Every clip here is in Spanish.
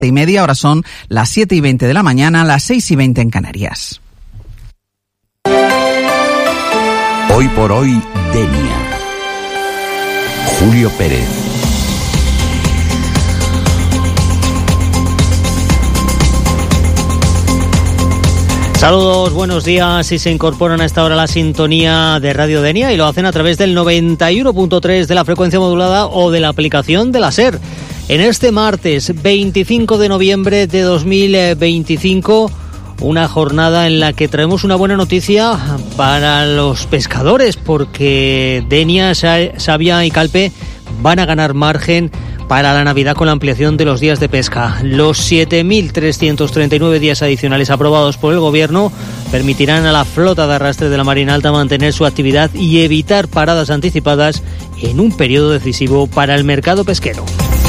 7:30, ahora son las 7:20 de la mañana, las 6:20 en Canarias. Hoy por hoy, Denia. Julio Pérez. Saludos, buenos días. Si se incorporan a esta hora a la sintonía de Radio Denia y lo hacen a través del 91.3 de la frecuencia modulada o de la aplicación de la SER. En este martes 25 de noviembre de 2025, una jornada en la que traemos una buena noticia para los pescadores, porque Denia, Xàbia y Calpe van a ganar margen para la Navidad con la ampliación de los días de pesca. Los 7.339 días adicionales aprobados por el Gobierno permitirán a la flota de arrastre de la Marina Alta mantener su actividad y evitar paradas anticipadas en un periodo decisivo para el mercado pesquero.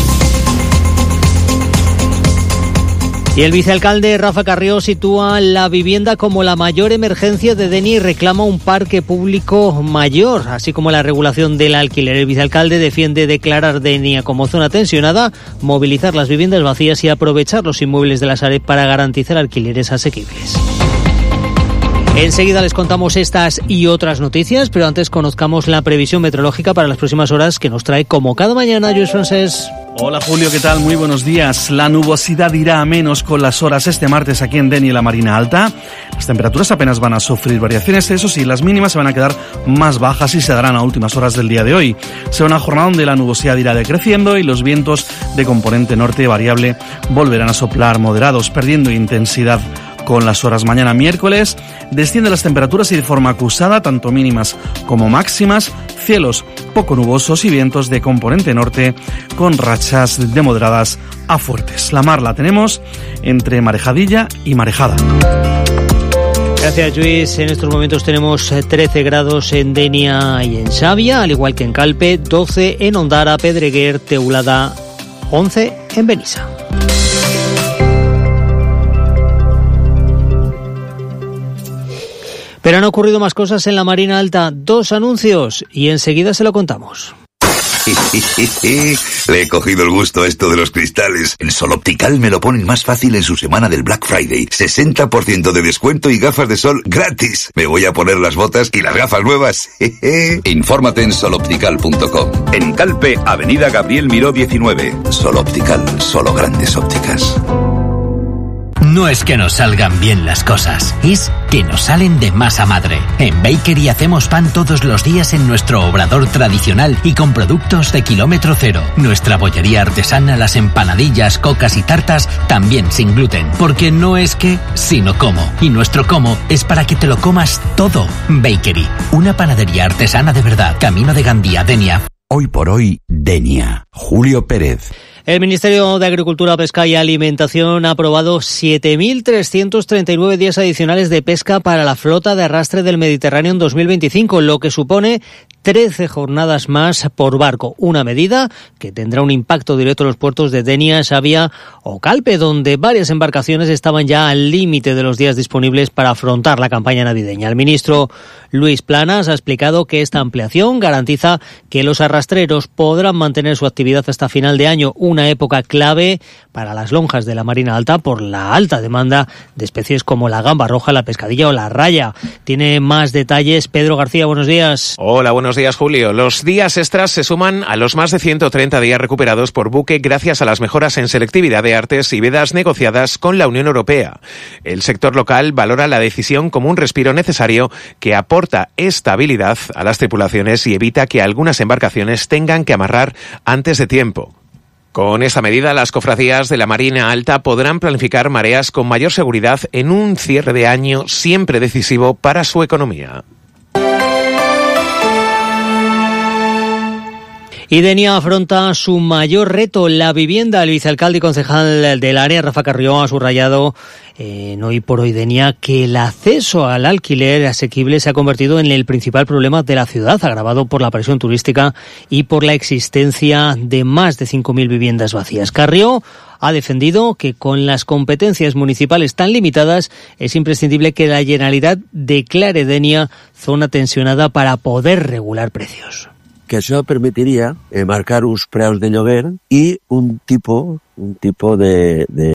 Y el vicealcalde Rafa Carrió sitúa la vivienda como la mayor emergencia de Denia y reclama un parque público mayor, así como la regulación del alquiler. El vicealcalde defiende declarar Denia como zona tensionada, movilizar las viviendas vacías y aprovechar los inmuebles de la Sareb para garantizar alquileres asequibles. Enseguida les contamos estas y otras noticias, pero antes conozcamos la previsión meteorológica para las próximas horas que nos trae como cada mañana Lluís Francés. Hola Julio, ¿qué tal? Muy buenos días. La nubosidad irá a menos con las horas este martes aquí en Denia y la Marina Alta. Las temperaturas apenas van a sufrir variaciones, eso sí, las mínimas se van a quedar más bajas y se darán a últimas horas del día de hoy. Será una jornada donde la nubosidad irá decreciendo y los vientos de componente norte variable volverán a soplar moderados, perdiendo intensidad con las horas. Mañana miércoles descienden las temperaturas y de forma acusada, tanto mínimas como máximas, cielos poco nubosos y vientos de componente norte con rachas de moderadas a fuertes. La mar la tenemos entre marejadilla y marejada. Gracias, Lluís. En estos momentos tenemos 13 grados en Denia y en Xàbia, al igual que en Calpe, 12 en Ondara, Pedreguer, Teulada, 11 en Benissa. Pero han ocurrido más cosas en la Marina Alta, 2 anuncios y enseguida se lo contamos. Le he cogido el gusto a esto de los cristales. En Sol Optical me lo ponen más fácil en su semana del Black Friday. 60% de descuento y gafas de sol gratis. Me voy a poner las botas y las gafas nuevas. Infórmate en soloptical.com. En Calpe, Avenida Gabriel Miró 19. Sol Optical, solo grandes ópticas. No es que nos salgan bien las cosas, es que nos salen de masa madre. En Bakery hacemos pan todos los días en nuestro obrador tradicional y con productos de kilómetro cero. Nuestra bollería artesana, las empanadillas, cocas y tartas, también sin gluten. Porque no es que, sino cómo. Y nuestro cómo es para que te lo comas todo. Bakery, una panadería artesana de verdad. Camino de Gandía, Denia. Hoy por hoy, Denia. Julio Pérez. El Ministerio de Agricultura, Pesca y Alimentación ha aprobado 7.339 días adicionales de pesca para la flota de arrastre del Mediterráneo en 2025, lo que supone 13 jornadas más por barco. Una medida que tendrá un impacto directo en los puertos de Denia, Xàbia o Calpe, donde varias embarcaciones estaban ya al límite de los días disponibles para afrontar la campaña navideña. El ministro Luis Planas ha explicado que esta ampliación garantiza que los arrastreros podrán mantener su actividad hasta final de año, una época clave para las lonjas de la Marina Alta por la alta demanda de especies como la gamba roja, la pescadilla o la raya. Tiene más detalles Pedro García, buenos días. Hola, buenos días, Julio. Los días extras se suman a los más de 130 días recuperados por buque gracias a las mejoras en selectividad de artes y vedas negociadas con la Unión Europea. El sector local valora la decisión como un respiro necesario que aporta estabilidad a las tripulaciones y evita que algunas embarcaciones tengan que amarrar antes de tiempo. Con esta medida, las cofradías de la Marina Alta podrán planificar mareas con mayor seguridad en un cierre de año siempre decisivo para su economía. Y Denia afronta su mayor reto, la vivienda. El vicealcalde y concejal del área, Rafa Carrió, ha subrayado en Hoy por Hoy Denia que el acceso al alquiler asequible se ha convertido en el principal problema de la ciudad, agravado por la presión turística y por la existencia de más de 5.000 viviendas vacías. Carrió ha defendido que con las competencias municipales tan limitadas es imprescindible que la Generalitat declare Denia zona tensionada para poder regular precios. que això permetiria marcar uns preus de lloguer i un tipus de